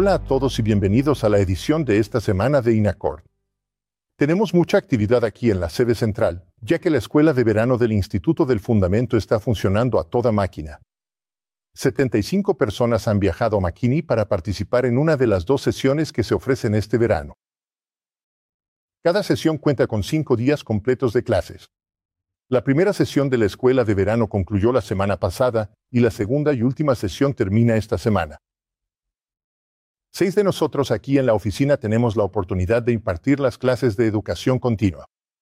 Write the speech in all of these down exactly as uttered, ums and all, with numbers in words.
Hola a todos y bienvenidos a la edición de esta semana de INACORD. Tenemos mucha actividad aquí en la sede central, ya que la escuela de verano del Instituto del Fundamento está funcionando a toda máquina. setenta y cinco personas han viajado a McKinney para participar en una de las dos sesiones que se ofrecen este verano. Cada sesión cuenta con cinco días completos de clases. La primera sesión de la escuela de verano concluyó la semana pasada y la segunda y última sesión termina esta semana. Seis de nosotros aquí en la oficina tenemos la oportunidad de impartir las clases de educación continua.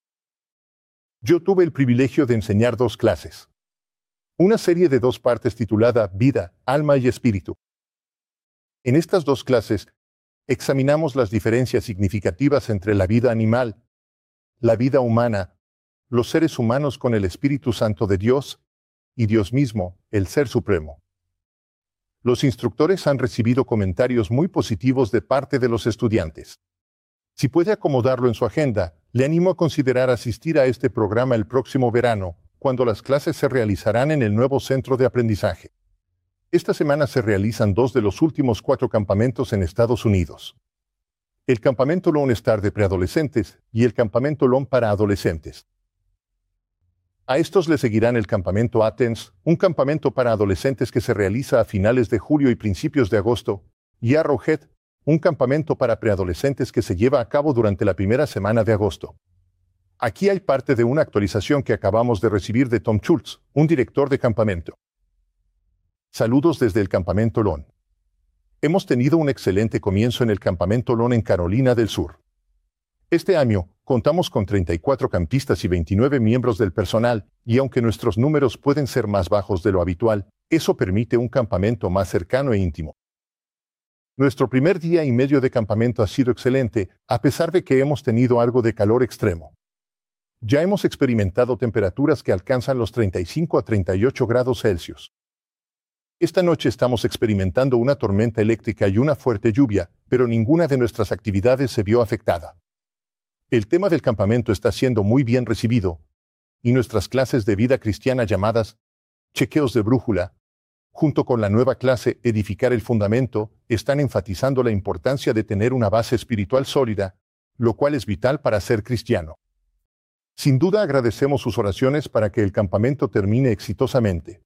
Yo tuve el privilegio de enseñar dos clases. Una serie de dos partes titulada Vida, Alma y Espíritu. En estas dos clases, examinamos las diferencias significativas entre la vida animal, la vida humana, los seres humanos con el Espíritu Santo de Dios y Dios mismo, el Ser Supremo. Los instructores han recibido comentarios muy positivos de parte de los estudiantes. Si puede acomodarlo en su agenda, le animo a considerar asistir a este programa el próximo verano, cuando las clases se realizarán en el nuevo centro de aprendizaje. Esta semana se realizan dos de los últimos cuatro campamentos en Estados Unidos. El campamento Lone Star de preadolescentes y el campamento Lone para adolescentes. A estos le seguirán el campamento Athens, un campamento para adolescentes que se realiza a finales de julio y principios de agosto, y Arrowhead, un campamento para preadolescentes que se lleva a cabo durante la primera semana de agosto. Aquí hay parte de una actualización que acabamos de recibir de Tom Schultz, un director de campamento. Saludos desde el campamento Lone. Hemos tenido un excelente comienzo en el campamento Lone en Carolina del Sur. Este año, contamos con treinta y cuatro campistas y veintinueve miembros del personal, y aunque nuestros números pueden ser más bajos de lo habitual, eso permite un campamento más cercano e íntimo. Nuestro primer día y medio de campamento ha sido excelente, a pesar de que hemos tenido algo de calor extremo. Ya hemos experimentado temperaturas que alcanzan los treinta y cinco a treinta y ocho grados Celsius. Esta noche estamos experimentando una tormenta eléctrica y una fuerte lluvia, pero ninguna de nuestras actividades se vio afectada. El tema del campamento está siendo muy bien recibido, y nuestras clases de vida cristiana llamadas Chequeos de Brújula, junto con la nueva clase Edificar el Fundamento, están enfatizando la importancia de tener una base espiritual sólida, lo cual es vital para ser cristiano. Sin duda agradecemos sus oraciones para que el campamento termine exitosamente.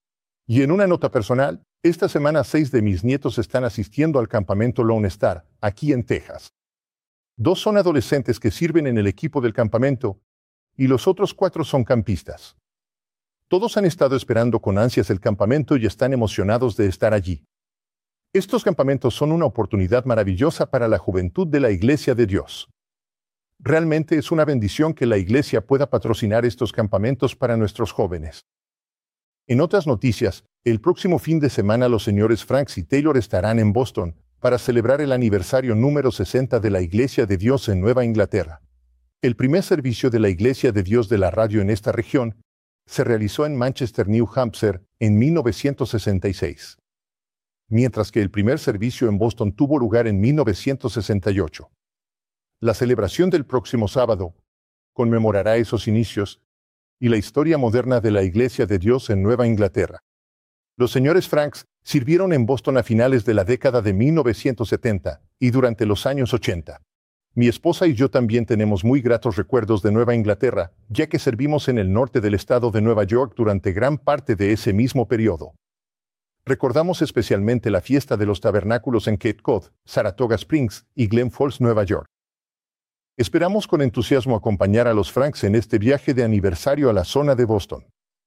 Y en una nota personal, esta semana seis de mis nietos están asistiendo al campamento Lone Star, aquí en Texas. Dos son adolescentes que sirven en el equipo del campamento, y los otros cuatro son campistas. Todos han estado esperando con ansias el campamento y están emocionados de estar allí. Estos campamentos son una oportunidad maravillosa para la juventud de la Iglesia de Dios. Realmente es una bendición que la Iglesia pueda patrocinar estos campamentos para nuestros jóvenes. En otras noticias, el próximo fin de semana los señores Franks y Taylor estarán en Boston para celebrar el aniversario número sesenta de la Iglesia de Dios en Nueva Inglaterra. El primer servicio de la Iglesia de Dios de la radio en esta región se realizó en Manchester, New Hampshire, en mil novecientos sesenta y seis, mientras que el primer servicio en Boston tuvo lugar en mil novecientos sesenta y ocho. La celebración del próximo sábado conmemorará esos inicios y la historia moderna de la Iglesia de Dios en Nueva Inglaterra. Los señores Franks sirvieron en Boston a finales de la década de mil novecientos setenta y durante los años ochenta. Mi esposa y yo también tenemos muy gratos recuerdos de Nueva Inglaterra, ya que servimos en el norte del estado de Nueva York durante gran parte de ese mismo periodo. Recordamos especialmente la fiesta de los tabernáculos en Cape Cod, Saratoga Springs y Glen Falls, Nueva York. Esperamos con entusiasmo acompañar a los Franks en este viaje de aniversario a la zona de Boston.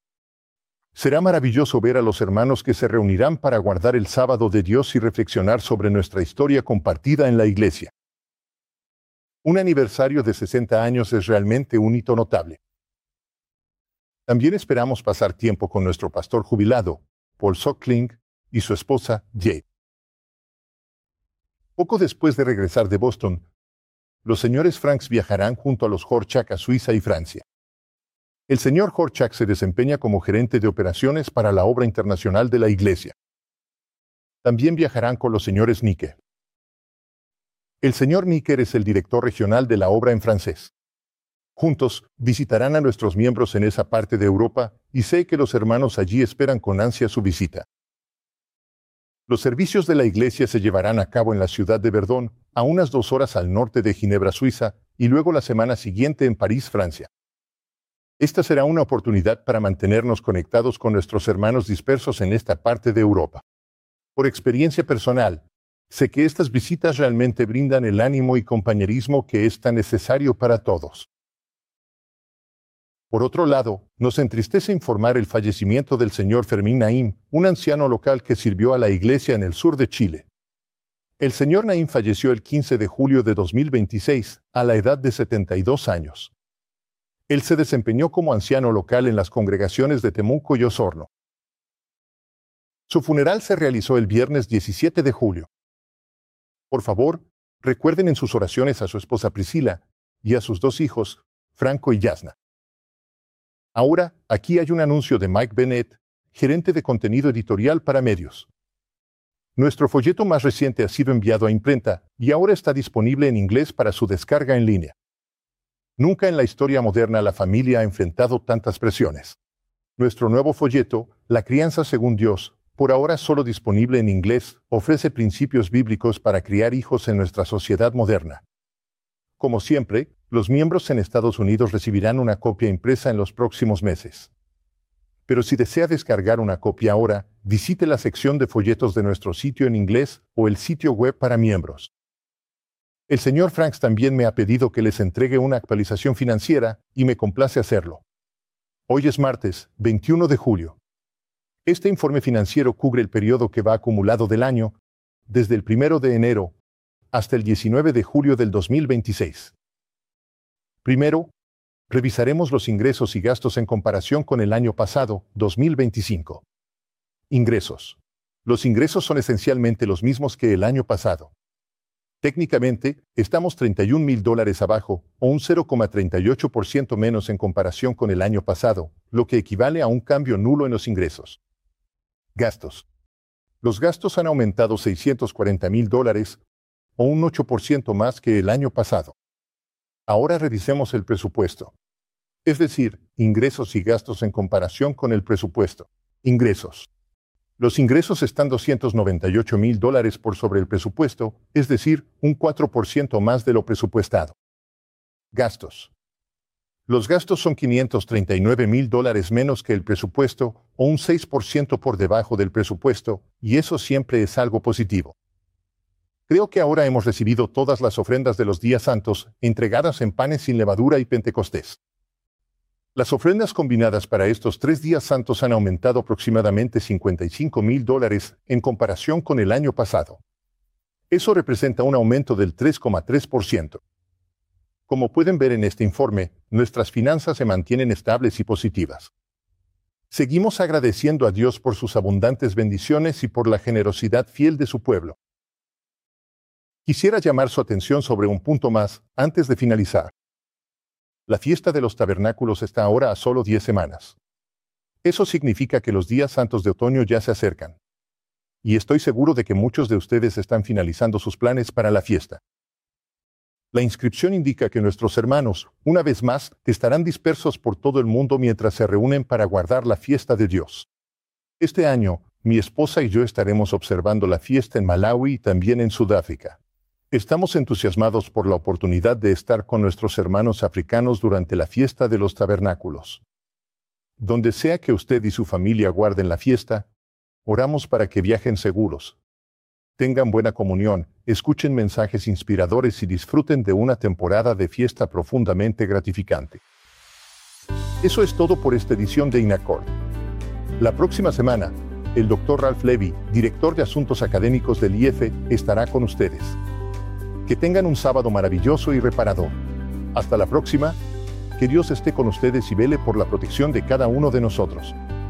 Será maravilloso ver a los hermanos que se reunirán para guardar el sábado de Dios y reflexionar sobre nuestra historia compartida en la iglesia. Un aniversario de sesenta años es realmente un hito notable. También esperamos pasar tiempo con nuestro pastor jubilado, Paul Sockling, y su esposa, Jade. Poco después de regresar de Boston, los señores Franks viajarán junto a los Horchak a Suiza y Francia. El señor Horchak se desempeña como gerente de operaciones para la obra internacional de la iglesia. También viajarán con los señores Nicker. El señor Nicker es el director regional de la obra en francés. Juntos, visitarán a nuestros miembros en esa parte de Europa, y sé que los hermanos allí esperan con ansia su visita. Los servicios de la iglesia se llevarán a cabo en la ciudad de Verdun, a unas dos horas al norte de Ginebra, Suiza, y luego la semana siguiente en París, Francia. Esta será una oportunidad para mantenernos conectados con nuestros hermanos dispersos en esta parte de Europa. Por experiencia personal, sé que estas visitas realmente brindan el ánimo y compañerismo que es tan necesario para todos. Por otro lado, nos entristece informar el fallecimiento del señor Fermín Naim, un anciano local que sirvió a la iglesia en el sur de Chile. El señor Naim falleció el quince de julio de dos mil veintiséis, a la edad de setenta y dos años. Él se desempeñó como anciano local en las congregaciones de Temuco y Osorno. Su funeral se realizó el viernes diecisiete de julio. Por favor, recuerden en sus oraciones a su esposa Priscila y a sus dos hijos, Franco y Yasna. Ahora, aquí hay un anuncio de Mike Bennett, gerente de contenido editorial para medios. Nuestro folleto más reciente ha sido enviado a imprenta y ahora está disponible en inglés para su descarga en línea. Nunca en la historia moderna la familia ha enfrentado tantas presiones. Nuestro nuevo folleto, La crianza según Dios, por ahora solo disponible en inglés, ofrece principios bíblicos para criar hijos en nuestra sociedad moderna. Como siempre, los miembros en Estados Unidos recibirán una copia impresa en los próximos meses. Pero si desea descargar una copia ahora, visite la sección de folletos de nuestro sitio en inglés o el sitio web para miembros. El señor Franks también me ha pedido que les entregue una actualización financiera y me complace hacerlo. Hoy es martes, veintiuno de julio. Este informe financiero cubre el periodo que va acumulado del año, desde el primero de enero hasta el diecinueve de julio del dos mil veintiséis. Primero, revisaremos los ingresos y gastos en comparación con el año pasado, dos mil veinticinco. Ingresos. Los ingresos son esencialmente los mismos que el año pasado. Técnicamente, estamos treinta y un mil dólares abajo, o un cero coma treinta y ocho por ciento menos en comparación con el año pasado, lo que equivale a un cambio nulo en los ingresos. Gastos. Los gastos han aumentado seiscientos cuarenta mil dólares, o un ocho por ciento más que el año pasado. Ahora revisemos el presupuesto. Es decir, ingresos y gastos en comparación con el presupuesto. Ingresos. Los ingresos están doscientos noventa y ocho mil dólares por sobre el presupuesto, es decir, un cuatro por ciento más de lo presupuestado. Gastos. Los gastos son quinientos treinta y nueve mil dólares menos que el presupuesto, o un seis por ciento por debajo del presupuesto, y eso siempre es algo positivo. Creo que ahora hemos recibido todas las ofrendas de los días santos, entregadas en panes sin levadura y Pentecostés. Las ofrendas combinadas para estos tres días santos han aumentado aproximadamente cincuenta y cinco mil dólares en comparación con el año pasado. Eso representa un aumento del tres coma tres por ciento. Como pueden ver en este informe, nuestras finanzas se mantienen estables y positivas. Seguimos agradeciendo a Dios por sus abundantes bendiciones y por la generosidad fiel de su pueblo. Quisiera llamar su atención sobre un punto más, antes de finalizar. La fiesta de los tabernáculos está ahora a solo diez semanas. Eso significa que los días santos de otoño ya se acercan. Y estoy seguro de que muchos de ustedes están finalizando sus planes para la fiesta. La inscripción indica que nuestros hermanos, una vez más, estarán dispersos por todo el mundo mientras se reúnen para guardar la fiesta de Dios. Este año, mi esposa y yo estaremos observando la fiesta en Malawi y también en Sudáfrica. Estamos entusiasmados por la oportunidad de estar con nuestros hermanos africanos durante la fiesta de los tabernáculos. Donde sea que usted y su familia guarden la fiesta, oramos para que viajen seguros, tengan buena comunión, escuchen mensajes inspiradores y disfruten de una temporada de fiesta profundamente gratificante. Eso es todo por esta edición de INACORD. La próxima semana, el doctor Ralph Levy, director de Asuntos Académicos del I F, estará con ustedes. Que tengan un sábado maravilloso y reparador. Hasta la próxima. Que Dios esté con ustedes y vele por la protección de cada uno de nosotros.